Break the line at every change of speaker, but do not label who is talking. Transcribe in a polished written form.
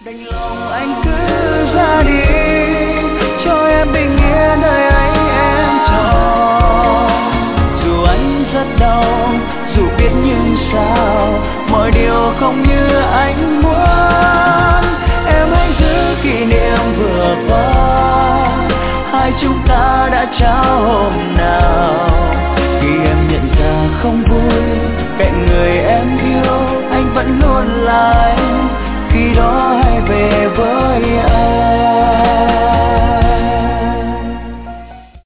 Đành lòng anh cứ ra đi, cho em bình yên nơi ấy em chọn. Dù anh rất đau, dù biết nhưng sao mọi điều không như anh muốn. Em hãy giữ kỷ niệm vừa qua, hai chúng ta đã trao hôm nào. Khi em nhận ra không vui cạnh người em yêu, anh vẫn luôn là